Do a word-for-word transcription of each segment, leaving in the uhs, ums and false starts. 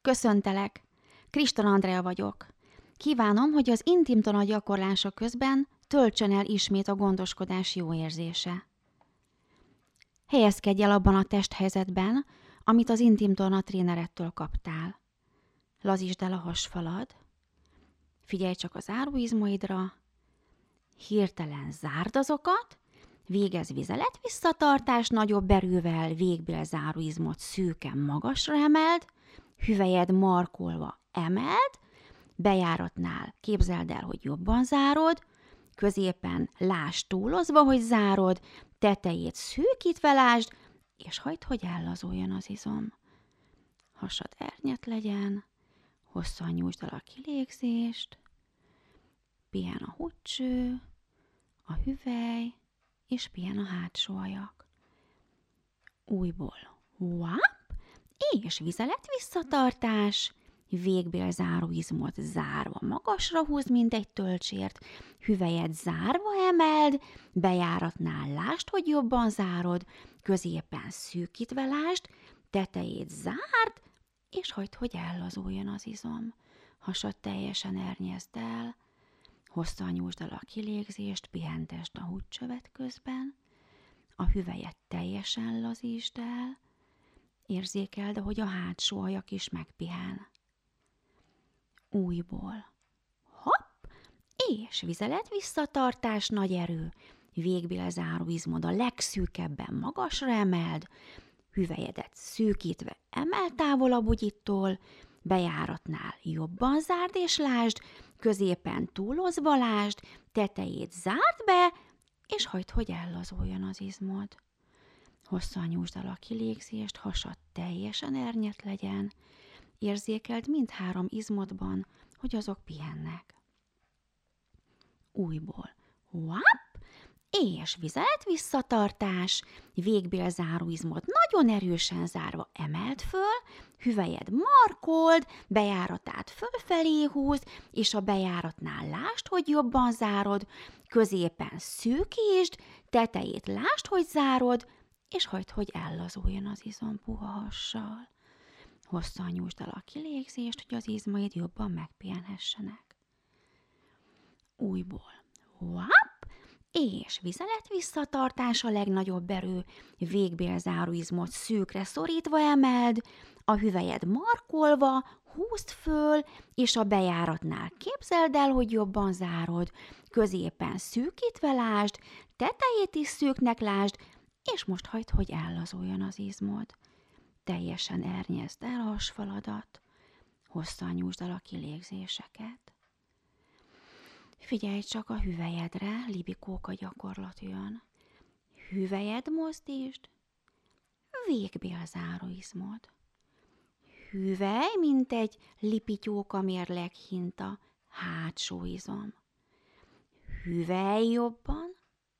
köszöntelek! Kriston Andrea vagyok. Kívánom, hogy az intim tona gyakorlása közben töltsön el ismét a gondoskodás jó érzése. Helyezkedj el abban a testhelyzetben, amit az intim tona trénerettől kaptál. Lazítsd el a hasfalad, figyelj csak az áruizmaidra, hirtelen zárd azokat, végezz vizelet visszatartás nagyobb erővel, végbél záróizmot szűken magasra emeld, hüvelyed markolva emeld, bejáratnál képzeld el, hogy jobban zárod, középen lásd túlozva, hogy zárod, tetejét szűkítve lásd, és hagyd, hogy ellazuljon az izom. Hasad ernyet legyen, hosszan nyújtsd el a kilégzést, pihen a húgycső, a hüvely, és pihen a hátsó ajak. Újból wap, és vizelet visszatartás, végbél záróizmot zárva magasra húzd, mint egy tölcsért, hüvelyet zárva emeld, bejáratnál lásd, hogy jobban zárod, középen szűkítve lásd, tetejét zárd, és hagyd, hogy ellazuljon az izom. Hasad teljesen ernyezd el, hosszan nyújtsd el a kilégzést, pihentesd a húgycsövet közben, a hüvelyet teljesen lazítsd el, érzékeld, ahogy a hátsó ajak is megpihen. Újból. Hopp! És vizelet visszatartás nagy erő. Végbél záróizmod a legszűkebben magasra emeld, hüvelyedet szűkítve emel távolabb ugyittól, bejáratnál jobban zárd és lásd, középen túlozva lásd, tetejét zárd be, és hagyd, hogy ellazuljon az izmod. Hosszan nyújtsd el a kilégzést, hasad teljesen ernyet legyen, érzékeld mindhárom izmodban, hogy azok pihennek. Újból. Wap! És vizelet visszatartás, végbél záróizmod nagyon erősen zárva emeld föl, hüvelyed markold, bejáratát fölfelé húzd, és a bejáratnál lásd, hogy jobban zárod, középen szűkítsd, tetejét lásd, hogy zárod, és hagyd, hogy ellazuljon az izom puha hassal. Hosszan nyújtsd el a kilégzést, hogy az izmaid jobban megpihenhessenek. Újból. Wap! És vizelet visszatartás a legnagyobb erő, végbél záróizmot szűkre szorítva emeld, a hüvelyed markolva, húzd föl, és a bejáratnál képzeld el, hogy jobban zárod, középen szűkítve lásd, tetejét is szűknek lásd, és most hagyd, hogy ellazuljon az izmod. Teljesen ernyezd el a hasfaladat, hosszan nyújtsd el a kilégzéseket. Figyelj csak a hüvelyedre, libikóka gyakorlat jön. Hüvelyed mozdítsd, végbél záróizmod. Hüvely, mint egy lipityóka mérleg hinta, hátsó izom. Hüvely jobban,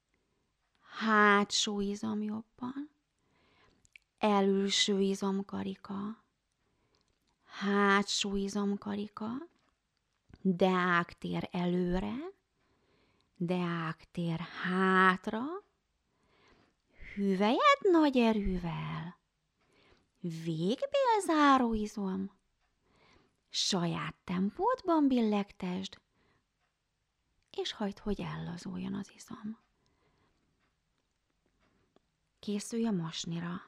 hátsó izom jobban, elülső izomkarika, hátsó izomkarika, deáktér előre, deáktér hátra, hüvelyed nagy erővel, végbél záróizom, saját tempódban billegtesd, és hagyd, hogy ellazuljon az izom. Készülj a mosnira.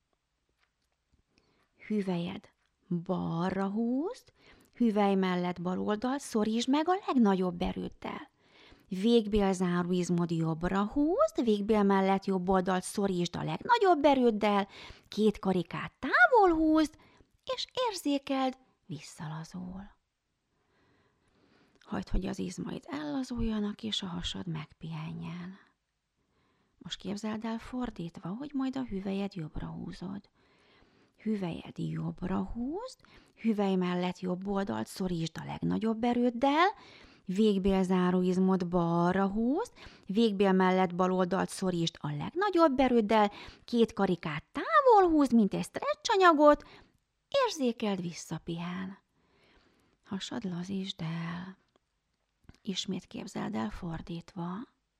Hüvelyed balra húzd, hüvely mellett bal oldalt szorítsd meg a legnagyobb erőddel. Végbél záróizmod jobbra húzd, végbél mellett jobb oldalt szorítsd a legnagyobb erőddel, két karikát távol húzd, és érzékeld, visszalazul. Hagyd, hogy az izmaid ellazuljanak, és a hasad megpihenjen. Most képzeld el fordítva, hogy majd a hüvelyed jobbra húzod. Hüvelyed jobbra húzd, hüvely mellett jobb oldalt szorítsd a legnagyobb erőddel, végbél záróizmod balra húzd, végbél mellett bal oldalt szorítsd a legnagyobb erőddel, két karikát távol húzd, mint egy stretch anyagot, érzékeld, visszapihen. Hasad lazítsd el. Ismét képzeld el fordítva.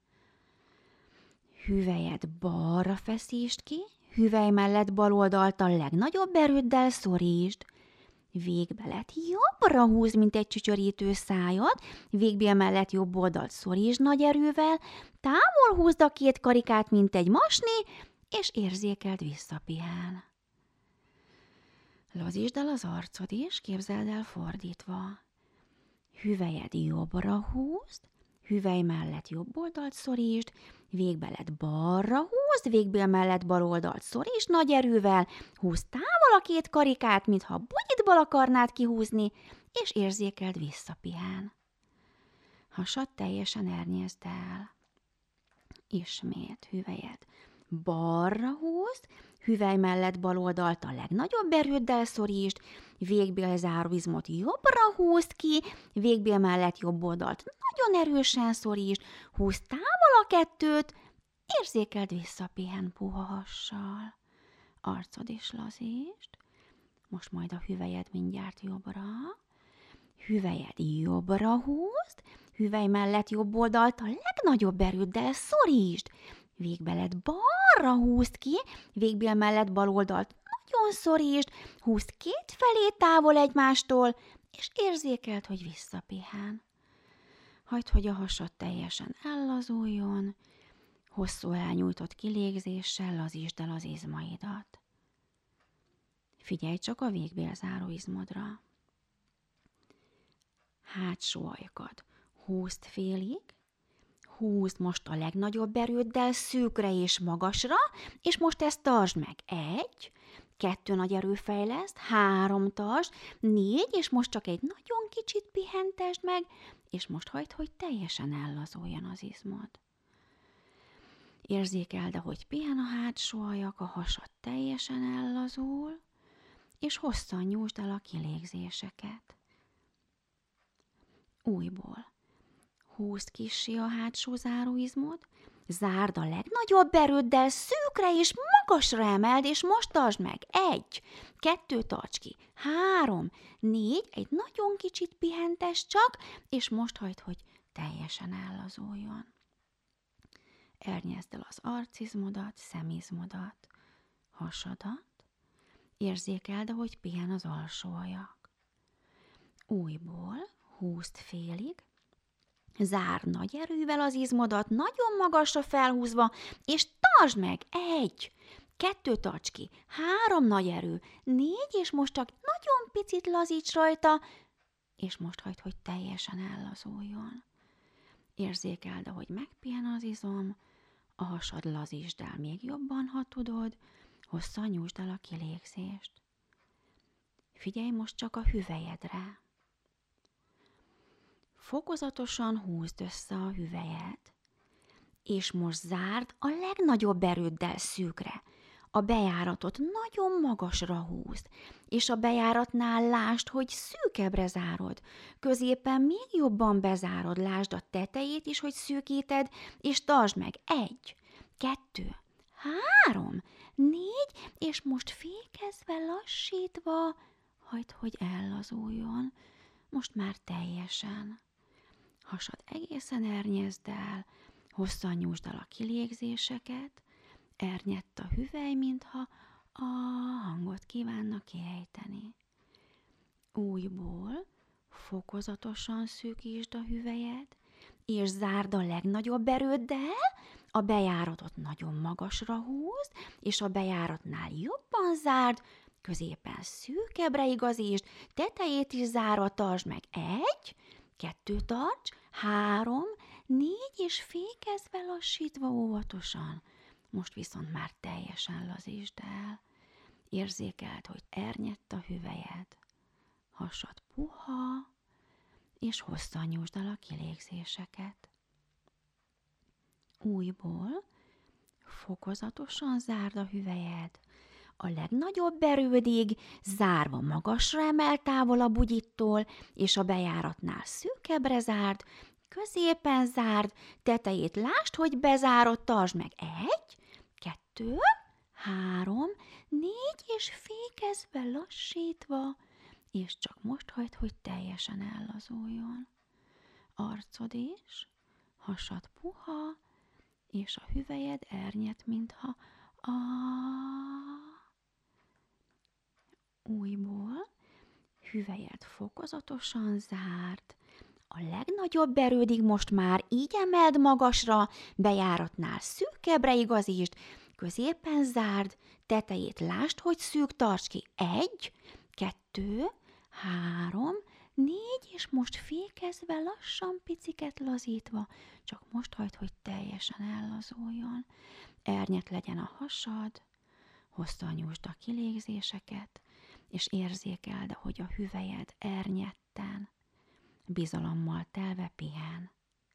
Hüvelyed balra feszítsd ki, hüvely mellett bal oldalt a legnagyobb erőddel szorítsd, Végbelet jobbra húzd, mint egy csücsörítő szájat, végbél mellett jobb oldalt szorítsd nagy erővel, távol húzd a két karikát, mint egy masni, és érzékeld visszapihen. Lazítsd el az arcod, és képzeld el fordítva. Hüvelyed jobbra húzd, hüvely mellett jobb oldalt szorítsd, végbelet balra húzd, végbél mellett bal oldalt szorítsd nagy erővel, húzd távol a két karikát, mintha bugyitból akarnád kihúzni, és érzékeld visszapihen. Hasad teljesen ernyezd el. Ismét hüvelyed balra húzd, hüvely mellett bal oldalt a legnagyobb erőddel szorítsd, végbél záróizmot jobbra húzd ki, végbél mellett jobb oldalt nagyon erősen szorítsd, húzd távol a kettőt, érzékeld visszapihen puha hassal. Arcod is lazítsd, most majd a hüvelyed mindjárt jobbra, hüvelyed jobbra húzd, hüvely mellett jobb oldalt a legnagyobb erőddel szorítsd, végbelet balra húzd ki, végbél mellett bal oldalt nagyon szorítsd, húzd két felé távol egymástól, és érzékeld, hogy visszapihen. Hagyd, hogy a hasad teljesen ellazuljon, hosszú elnyújtott kilégzéssel lazítsd el az izmaidat. Figyelj csak a végbélzáró izmodra. Hátsó ajkad húzd félig, húzd most a legnagyobb erőddel szűkre és magasra, és most ezt tartsd meg. Egy, kettő nagy erő fejleszt, három tartsd, négy, és most csak egy nagyon kicsit pihentesd meg, és most hagyd, hogy teljesen ellazuljon az izmod. Érzékeld, ahogy pihen a hátsó ajak, a hasad teljesen ellazul, és hosszan nyújtsd el a kilégzéseket. Újból. Húzd kissé a hátsó záróizmot, zárd a legnagyobb erőddel, szűkre és magasra emeld, és most tartsd meg. Egy, kettő, tarts ki, három, négy, egy nagyon kicsit pihentes csak, és most hagyd, hogy teljesen ellazuljon. Ernyezd el az arcizmodat, szemizmodat, hasadat, érzékeld, ahogy pihen az alsó ajak. Újból húzd félig, zárd nagy erővel az izmodat, nagyon magasra felhúzva, és tartsd meg! Egy, kettő, tarts ki, három nagy erő, négy, és most csak nagyon picit lazíts rajta, és most hagyd, hogy teljesen ellazuljon. Érzékeld, ahogy megpihen az izom, a hasad lazítsd el még jobban, ha tudod, hosszan nyújtsd el a kilégzést. Figyelj most csak a hüvelyedre. Fokozatosan húzd össze a hüvelyed, és most zárd a legnagyobb erőddel szűkre. A bejáratot nagyon magasra húzd, és a bejáratnál lásd, hogy szűkebbre zárod. Középen még jobban bezárod, lásd a tetejét is, hogy szűkíted, és tartsd meg. Egy, kettő, három, négy, és most fékezve, lassítva, hagyd, hogy ellazuljon. Most már teljesen. Hasad egészen ernyezd el, hosszan nyújtsd el a kilégzéseket, ernyedt a hüvely, mintha a hangot kívánna kiejteni. Újból fokozatosan szűkítsd a hüvelyed, és zárd a legnagyobb erőddel, a bejáratot nagyon magasra húzd, és a bejáratnál jobban zárd, középen szűkebbre igazítsd, tetejét is zárva tartsd meg. Egy, kettő, tarts, három, négy, és fékezve, lassítva, óvatosan. Most viszont már teljesen lazítsd el. Érzékeld, hogy ernyedt a hüvelyed. Hasad puha, és hosszan nyújtsd el a kilégzéseket. Újból fokozatosan zárd a hüvelyed. A legnagyobb erődig, zárva magasra emel távol a bugyittól, és a bejáratnál szűkebbre zárd, középen zárd, tetejét lásd, hogy bezárod, tartsd meg. Egy, kettő, három, négy, és fékezve, lassítva, és csak most hagyd, hogy teljesen ellazuljon. Arcod is, hasad puha, és a hüvelyed ernyed, mintha a... Újból Hüvelyed fokozatosan zárd, a legnagyobb erődig most már így emeld magasra, bejáratnál szűkebbre igazítsd, középen zárd, tetejét lásd, hogy szűk, tartsd ki. Egy, kettő, három, négy, és most fékezve, lassan piciket lazítva, csak most hagyd, hogy teljesen ellazuljon. Ernyet legyen a hasad, hosszan nyújtsd a kilégzéseket, és érzékeld, hogy a hüvelyed ernyetten, bizalommal telve pihen.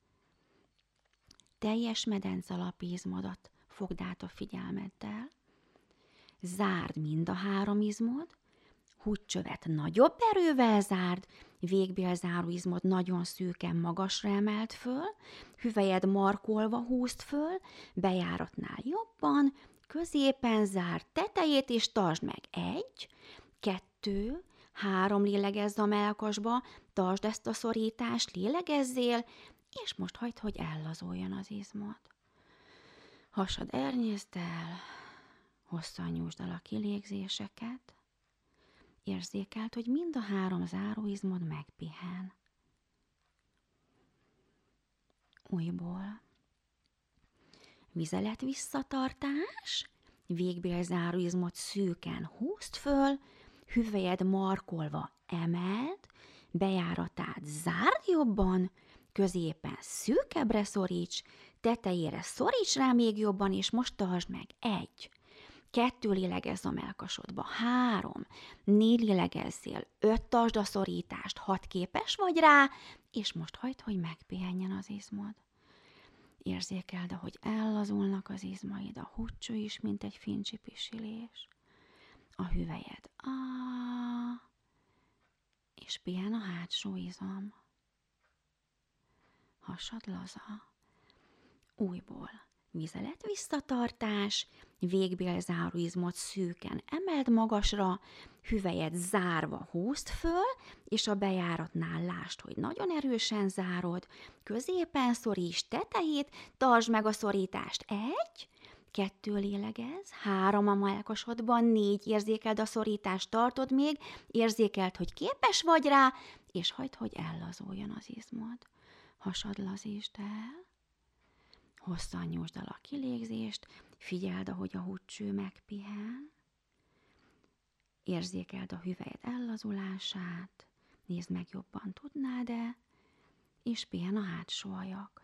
Teljes medencalapizmodat fogd át a figyelmeddel, zárd mind a három izmod, húgycsövet nagyobb erővel zárd, végbélzáróizmod nagyon szűken magasra emelt föl, hüvelyed markolva húzd föl, bejáratnál jobban, középen zárd, tetejét is tartsd meg. Egy, kettő, három, lélegezz a mellkasba, tartsd ezt a szorítást, lélegezzél, és most hagyd, hogy ellazuljon az izmod. Hasad ernyészd el, hosszan nyújtsd el a kilégzéseket, érzékeld, hogy mind a három záróizmod megpihen. Újból. Vizelet visszatartás, végbélzáróizmot szűken húzd föl, hüvelyed markolva emeld, bejáratát zárd jobban, középen szűkebbre szoríts, tetejére szoríts rá még jobban, és most tartsd meg. Egy, kettő, lélegezz a mellkasodba, három, négy, lélegezzél, öt, tartsd a szorítást, hat, képes vagy rá, és most hagyd, hogy megpihenjen az izmod. Érzékeld, ahogy ellazulnak az izmaid, a húgycső is, mint egy fincsi pisilés. A hüvelyed á, és pihen a hátsó izom. Hasad laza. Újból. Vizelet visszatartás, végbélzáróizmot szűken emeld magasra, hüvelyed zárva húzd föl, és a bejáratnál lásd, hogy nagyon erősen zárod, középen szorítsd tetejét, tartsd meg a szorítást. Egy, kettő, lélegezz, három a mellkasodban, négy, érzékeld a szorítást, tartod még, érzékeld, hogy képes vagy rá, és hagyd, hogy ellazuljon az izmod. Hasad lazítsd el. Hosszan nyújtsd el a kilégzést, figyeld, ahogy a húgycső megpihen. Érzékeld a hüvelyed ellazulását, nézd meg, jobban tudnád-e, és pihen a hátsó ajak.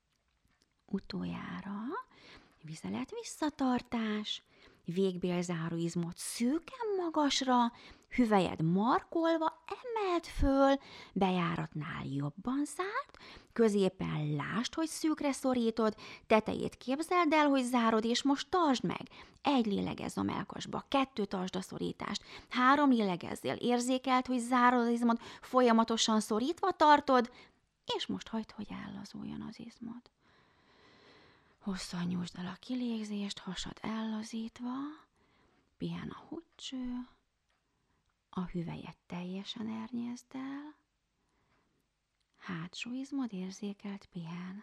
Utoljára vizelet visszatartás, végbélzáróizmot szűken magasra, hüvelyed markolva emeld föl, bejáratnál jobban zárd, középen lásd, hogy szűkre szorítod, tetejét képzeld el, hogy zárod, és most tartsd meg. Egy, lélegezz a mellkasba, kettő, tartsd a szorítást, három, lélegezzél, érzékeld, hogy zárod az izmod, folyamatosan szorítva tartod, és most hagyd, hogy ellazuljon az izmod. Hosszan nyújtsd el a kilégzést, hasad ellazítva, pihen a húgycső, a hüvelyet teljesen ernyészd el, hátsó izmod érzékelt pihen.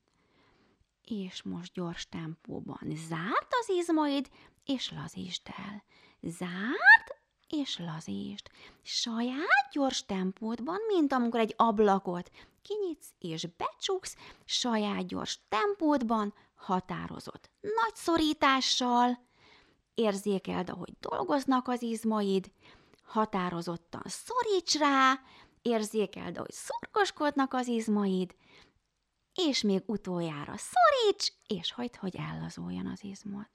És most gyors tempóban zárd az izmaid, és lazítsd el. Zárd, és lazítsd. Saját gyors tempódban, mint amikor egy ablakot kinyitsz és becsuksz, saját gyors tempódban, határozott nagy szorítással, érzékeld, ahogy dolgoznak az izmaid, határozottan szoríts rá, érzékeld, ahogy szorgoskodnak az izmaid, és még utoljára szoríts, és hagyd, hogy ellazuljon az izmod.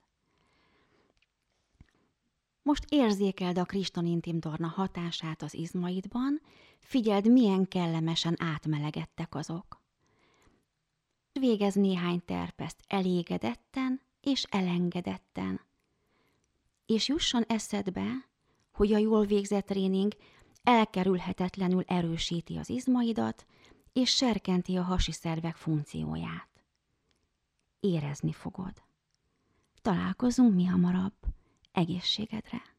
Most érzékeld a Kristalin torna hatását az izmaidban, figyeld, milyen kellemesen átmelegedtek azok. Végezz néhány terpeszt elégedetten és elengedetten. És jusson eszedbe, hogy a jól végzett tréning elkerülhetetlenül erősíti az izmaidat, és serkenti a hasi szervek funkcióját. Érezni fogod. Találkozunk mihamarabb. Egészségedre!